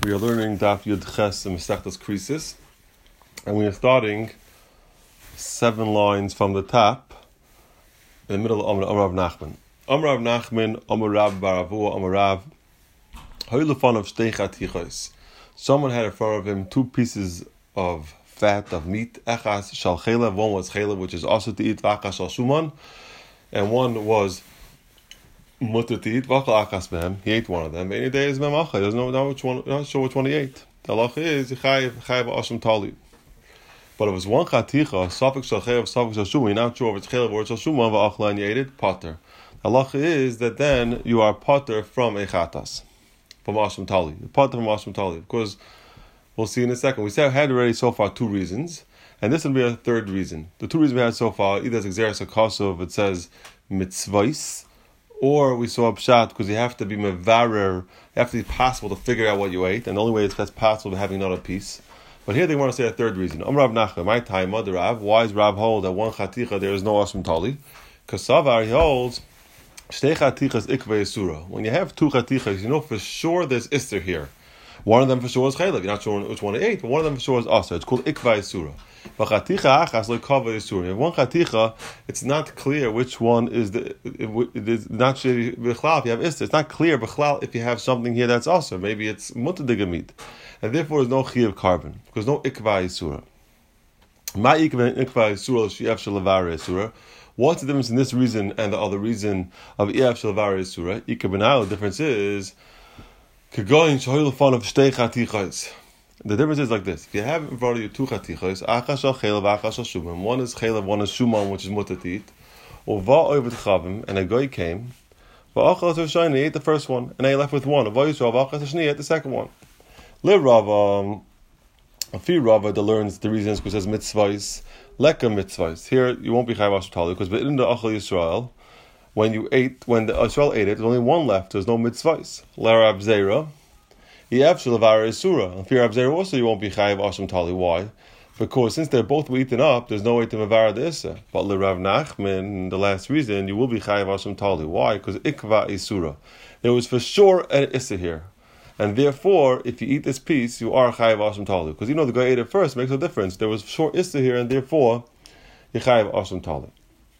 We are learning Daf Yud Ches and Masechtas Krisis, and we are starting 7 lines from the top in the middle of Amar Rav Nachman. Amar Rav Nachman, Amar Rav Baravu, Amar Rav Hoylefan of Shtei Chatichos. Someone had in front of him 2 pieces of fat, of meat. Echas shal chelev, one was chelev, which is also to eat, v'achas shal shuman, and one was mutter to eat. V'achal achas behem, he ate one of them. Any day is memacha, he doesn't know which one, not sure which one he ate. The halacha is chayiv asham tali. But if it was one chaticha, safek shal chelev, safek shal shuman, you're not sure if it's chelev or it's shal shuman, v'achla, and you ate it, pater. The halacha is that then you are pater from a chatas, from asham tali. Pater from asham tali, because we'll see in a second. We had already so far 2 reasons, and this will be a 3rd reason. The 2 reasons we had so far, either as Xeris Akasov, it says mitzvahs, or we saw a pshat because you have to be mevarer, you have to be possible to figure out what you ate, and the only way that's possible is having another piece. But here they want to say a 3rd reason. Rav Nachman, my time, mother Rav, why is Rav hold that one chaticha there is no asham tali? Because Savar, he holds shtei chatichas ikvei yisura. When you have 2 chatichas, you know for sure there's ister here. One of them for sure is chaylev. You're not sure which one he ate, but one of them for sure is aser. It's called ikva yisura. But chaticha achas lo kava yisura. You have one chaticha, it's not clear which one is the. It is not bichlal if you have ister. It's not clear bichlal if you have something here that's aser. Maybe it's mutter digamit, and therefore there's no chiyav carbon because no ikva yisura. Ma ikva yisura she'ef shelavar yisura. What's the difference in this reason and the other reason of ef shelavar yisura? Ikva the difference is. The difference is like this. If you have in front of you 2 chatichos, achas shal chelev, achas shal shuman, one is chelev, one is shuman, which is mutter to eat, and a guy came, he ate the first one, and he left with one. He ate the second one. Live Rava, a few Rava that learns the reasons because it says mitzvahs, leka mitzvahs. Here you won't be chayv asham tali because in the Achal Yisrael, when the Israel ate it, there's only one left. There's no mitzvahs. L'Rab Zera, Yef Shelavar Isura. And for Rab Zera also, you won't be chayiv asham tali. Why? Because since they're both eaten up, there's no way to mevar the issa. But L'Rav Nachman, the last reason, you will be chayiv asham tali. Why? Because ikva isura. There was for sure an issa here, and therefore, if you eat this piece, you are chayiv asham tali. Because the guy ate it first makes no difference. There was for sure issa here, and therefore, you chayiv asham tali.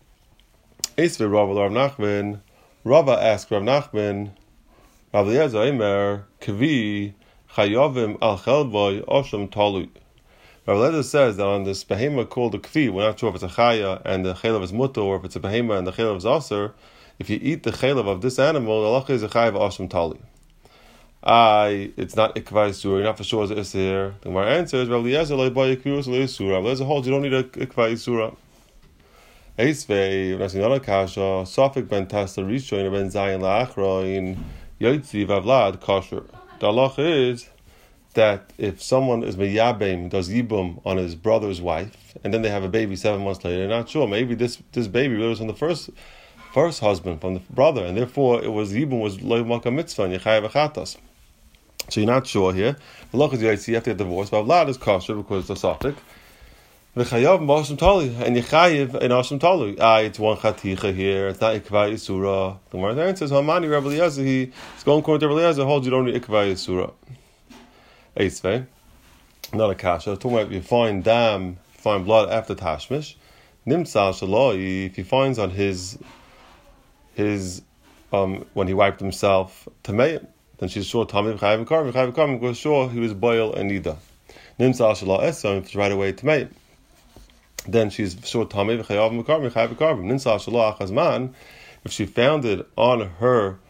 Rava asked Rav Nachman, Rav Eliezer Eimer, Kvi Chayavim al Chelboy Osham Talui. Rav Eliezer says that on this behema called a Kvi, we're not sure if it's a Chaya and the Chelev is Mutter, or if it's a behema and the Chelev is Aser. If you eat the Chelev of this animal, the halacha is a Chayav Osham Talui. It's not Ikva Yisura, you're not for sure it's here. The my answer is Rav Eliezer Loi Boy Yikvirus Loi Yisura. Rav Eliezer holds you don't need a Ikva Yisura. Eisvei, when I see another kasha, Safik ben Tasla Rishon ben Zayin La'achroin Yotzi Vavlad kosher. The halacha is that if someone is meyabim, does yibum on his brother's wife, and then they have a baby 7 months later, they're not sure. Maybe this baby was from the first husband, from the brother, and therefore yibum was loy malka mitzvah and yechayev achatas. So you're not sure here. The halacha is you have to get divorced. Vavlad is kosher because it's a Safik. The chayav b'asham tali and yechayev in asham tali. It's one chaticha here. It's not ikva yisura. The Gemara answers, "Hamani Rabbi Eliezer." He's going according to Rabbi Eliezer. Holds you don't need ikva yisura. Eisvei, not a kasha. Talking about if you find blood after tashmish, nimtzal shaloi. If he finds on his when he wiped himself tamei, then she's sure tamei v'chayev karm because sure he was boil and nida. Nimtzal shaloi esam if it's right away tamei. Then she's sure tamei v'chayav v'karm ninsal shalach hazman. If she found it on her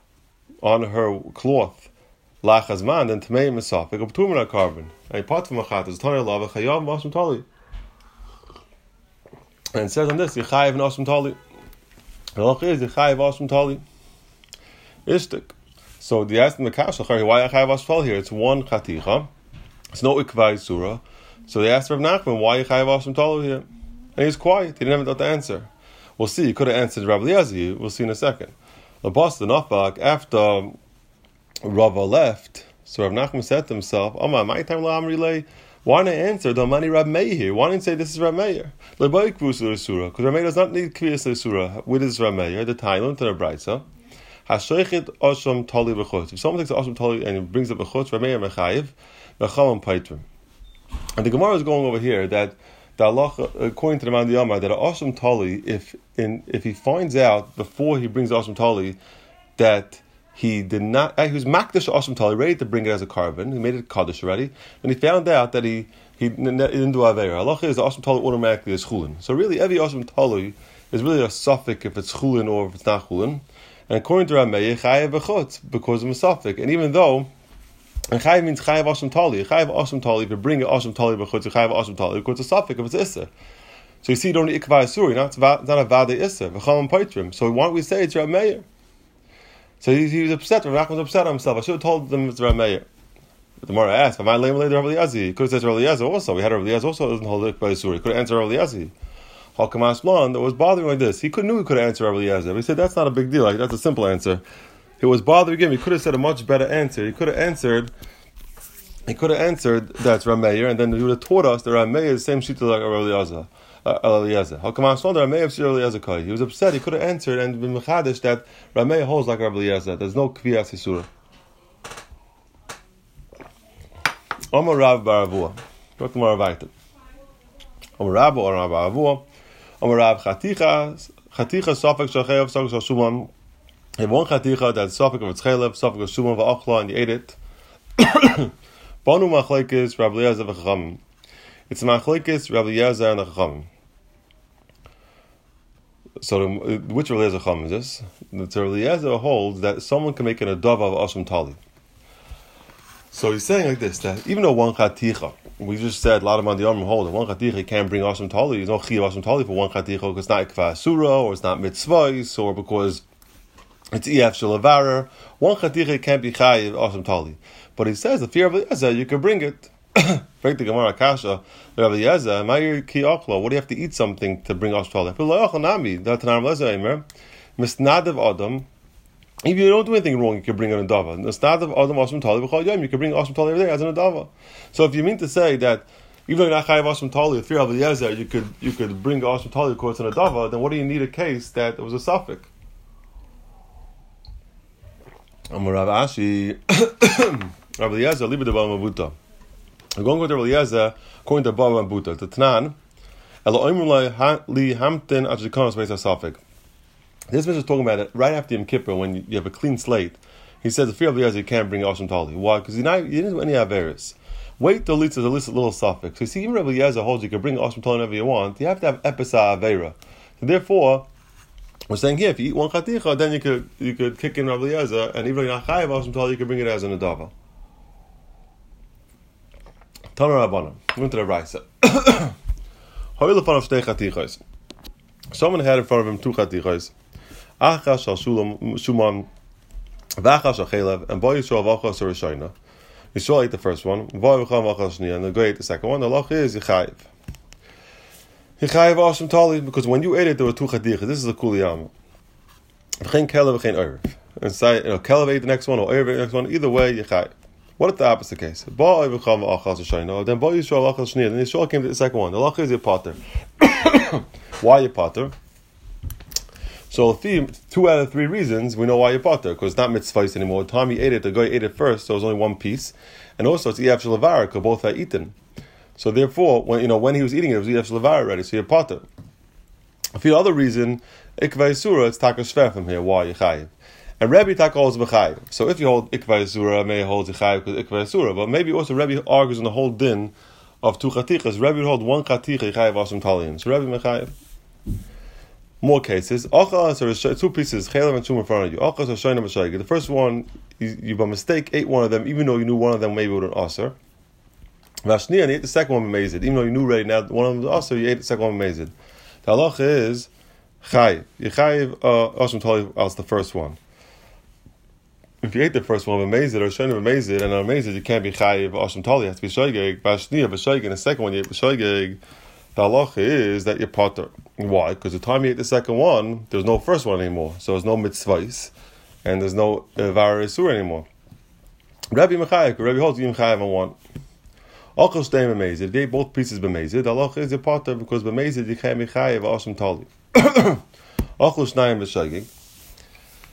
cloth lach hazman, then tamei misafik of tumah carbon. And apart from achat is tanei lava chayav v'asham tali. And it says on this yechayev v'asham tali. The halacha is yechayev v'asham tali. Ishtik. So the asked the kasha why yechayev v'asham tali here? It's one chaticha. It's no ikva yisura. So they asked Rav Nachman, why you chayav asham tali here? And he's quiet. He didn't have the answer. We'll see. He could have answered Rabbi Eliezer. We'll see in a second. The boss, the Nafak, after Rava left, so Rav Nachman said to himself, my time la why not answer the mani Rab Meir here? Why didn't say this is Rab Meir? Because Rab Meir does not need kviyas l'sura. With his Rab Meir, the Thailand to the Braisa. Hashoichet Asham Tali b'chutz. If someone takes the Asham Tali and he brings it b'chutz, Rameir Mechayiv, V'chamam Paitrim. And the Gemara is going over here that the Allah, according to the Man Yamar, that Asham Tali, if he finds out before he brings the Asham Tali that he did not, he was makdash Asham Tali, ready to bring it as a carbon, he made it kaddish already, and he found out that he didn't do Aveira. Allah is the Asham Tali automatically is chulin. So really, every Asham Tali is really a suffix if it's chulin or if it's not chulin. And according to Rameh, chayav b'chutz because of a suffix. And even though, and chayav means chayav Asham Tali, chayav Asham Tali, if you bring an Asham Tali b'chutz, chayav Asham Tali, because it's a suffix if it's issa. So you see, you don't need ikva asuri, not a vade issa. V'chamam paitrim. So why don't we say it's Rameh? So he was upset. Rav Nachman was upset on himself. I should have told them it's Rameh. But the Gemara asked, "Am I lame later Rav Eliezer?" He could have said Rav Eliezer also. We had Rav Eliezer also doesn't hold ikva asuri. He could have answered Rav Eliezer. Hakamas Blon that was bothering like this. He knew he could have answered Rav Eliezer. But he said that's not a big deal. Like that's a simple answer. It was bothering him. He could have said a much better answer. He could have answered that's Rameir, and then he would have taught us that Rameir is the same shita like Rav Eliezer. Hakamas Blon, Rameir is Rav Eliezer kai. He was upset. He could have answered and been mechadish that Rameir holds like Rav Eliezer. There's no kviyas yisura. Amar Rav Baravua. What tomorrow weiter? Amar Rav or Rav Baravua. Amar Rav Chaticha Safek Shachev Safek Shasuman. You have one Chaticha that's Safek of its Chelev, Safek of Shuman v'Achla, and you ate it. Banu Machlekes Rav Eliezer v'Chachamim. It's Machlekes Rav Eliezer and the Chachamim. So which Rav Eliezer Chacham is this? The Rav Eliezer holds that someone can make an adava of Asham Tali. So he's saying like this, that even though one Chaticha, we just said a lot of Mandiyam hold that one Chaticha can't bring Asham Tali. There's no Chiyav Asham Tali for one Chaticha because it's not Ikva Asura, or it's not Mitzvahs, or because it's EF Shalavara. One Chaticha can't be Chayiv Asham Tali. But he says, the fear of Eliezer, you can bring it. Bring the Gemara Kasha, Rav Eliezer, Ma'ir Ki Achla, what do you have to eat something to bring Asham Tali? Misnadav Adam. If you don't do anything wrong, you can bring an adava. Misnadav Adam Asham Tali b'chol yom, you can bring Asham Tali every day as an adava. So if you mean to say that even though you're not chayav Asham Tali, the fear of Eliezer, you could bring Asham Tali because it's an adava, then what do you need a case that it was a suffix? Amar Rav Ashi, Rav Eliezer, libe de Bava Mabuta. We're going to go to Rav Eliezer according to Bava Mabuta. The Tanan, Elo oimru li hamten achikanos meis ha-suffix. This is talking about it right after Yom Kippur when you have a clean slate. He says the fear of Eliezer you can't bring Asham Tali. Why? Because you didn't do any Averis. Wait till it's a little suffix. So you see, even Rav Eliezer holds you can bring Asham Tali whenever you want. You have to have Episa Avera. So therefore, we're saying here, if you eat one Chaticha, then you could kick in Rav Eliezer, and even though you're not Chayav Asham Tali, you can bring it as an Adava. Tana Rabbanan. Went to the Raisa. Someone had in front of him two Chatichas. Achas shal Shuman, v'achas shal Chelev, and Bo Yisrael v'achas shal Rishayna. Yisrael ate the first one, Bo Yisrael v'achas shniya, and the guy ate the second one. The halach is Yechayiv. Yechayiv Asham Tali, because when you ate it, there were two Chatichas. This is a kuliyam. V'chein Kelev, v'chein Erev. And say, Kelev ate the next one, or Erev ate the next one. Either way, Yechayiv. What if the opposite case? Bo Yisrael v'achas Rishayna, then Bo Yisrael v'achas shniya, then Yisrael came to the second one. The halach is your potter. Why your potter? So if 2 out of 3 reasons, we know why you potter, because it's not mitzvahs anymore. The time he ate it, the guy ate it first, so it was only one piece. And also it's EF Shalavara, because both are eaten. So therefore, when he was eating it, it was EF Shalavara already, so you potter. For the other reason, Ikva Yisura, it's Taka Shver from here, why Yechayiv. And Rebbe Taka holds B'chayiv. So if you hold Ikva Yisura, may hold Yechayiv because Ikva Yisura, but maybe also Rebbe argues on the whole din of 2 Chatichas. Rebbe would hold 1 Chaticha, Yechayiv Asham Talian. So Rebbe Mechayiv. More cases. Achas are 2 pieces, Chelev and Shum in front of you. Achas are Shayna B'shayge. The first one, you by mistake ate one of them, even though you knew one of them maybe would an Aser. Vashni, and you ate the second one B'mezid. Even though you knew already now one of them was Aser, you ate the second one B'mezid. The halach is Chayiv. Yechayiv Asham Tali as the first one. If you ate the first one B'mezid or Shayna B'mezid, and on B'mezid you can't be Chayiv Asham Tali, it has to be Shayge. Vashni, B'shayge, and the second one you ate B'shayge. The halacha is that you're potter. Why? Because the time you ate the second one, there's no first one anymore. So there's no mitzvahs, and there's no vara isur anymore. Rabbi Mechayiv, Rabbi holds you Mechayiv on one. Achos shteim b'mezid. If you ate both pieces b'mezid, the halacha is you're potter because b'mezid you can't be Chayiv Asham Tali. Achos shnayim b'shagig.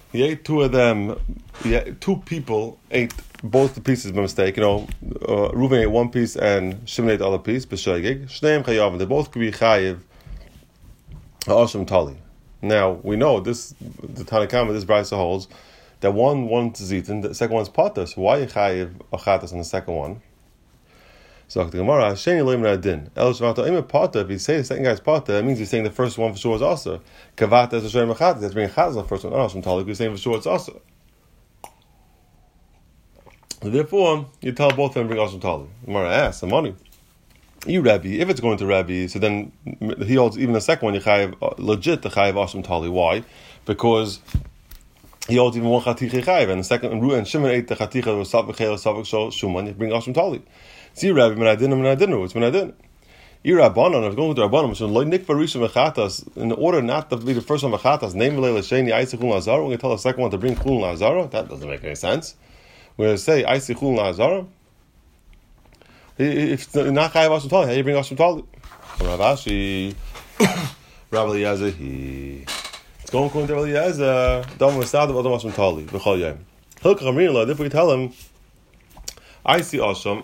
he ate two of them. Two people ate both the pieces by mistake. Reuven ate one piece and Shimon ate the other piece. B'shoigeg. Shneim chayavim. They both could be chayiv ha'asham tali. Now we know this. The Tanakhama, this brayso holds that one's eaten, the second one's potter. So why you chayiv achatas on the second one? So the Gemara, Sheni Leim Radin. El Shvata Im Potter. If you say the second guy's potter, that means he's saying the first one for sure is also. Kavata is a Shem Achatas. That's bringing Chaz on the first one. Asham Tali. You're saying for sure it's also. Therefore, you tell both of them bring Asham Tali. Gemara asks, the money. You Rabbi, if it's going to Rabbi, so then he holds even the second one. You chayiv legit the chayiv Asham Tali. Why? Because he holds even one chaticha chayiv, and the second and Shimon ate the chaticha was savik chayil savik shuman. You bring Asham Tali. See, Rabbi, when I didn't, it's when I didn't. Rabbanon, I was going with the Rabbanon, so loy nikva rishon v'chatas, in order not to be the first one v'chatas, name v'lei l'sheni aisi chulun lazara, we're going to tell the second one to bring chulun lazara. That doesn't make any sense. We're going to say aisi chulun lazara. If not chayav asham tali, how do you bring asham tali? Rav Ashi, Rabbi Eliezer, it's going according to Rabbi Eliezer, dam v'sad v'adam asham tali, v'chol yom. Hilkach amrin lo, if we tell him, aisi asham,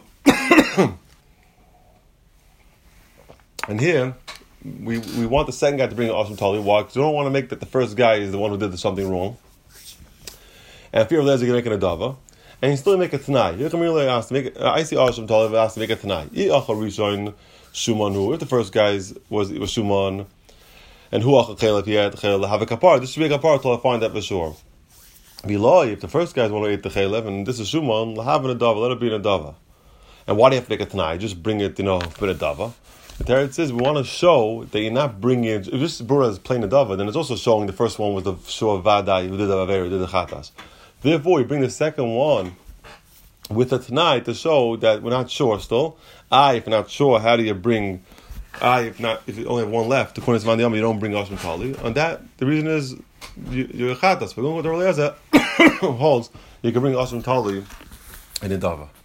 and here, we want the second guy to bring an awesome tali. Why? Because we don't want to make that the first guy is the one who did something wrong. And fear of Lezer going to make an adava. And he still make a tanai. You can really ask to make I see awesome tali, asked to make a tanai. If the first guy was Shuman, and who if he had have a kapar, this should be a kapar until I find that for sure. Below, if the first guys want to eat the chaylev, and this is Shuman, have an adava, let it be an adava. And why do you have to make a tanai? Just bring it, for a dava. The Teretz says we want to show that you're not bringing it. If this brought as plain adava, then it's also showing the first one was the shor vadai who did the averi, did the chatas. Therefore, you bring the second one with a tanai to show that we're not sure still. If you're not sure, how do you bring? If you only have one left, according to Mandiyama, you don't bring asham tali. On that, the reason is you're a chatas. We're going with the Eliezer holds you can bring asham tali in a dava.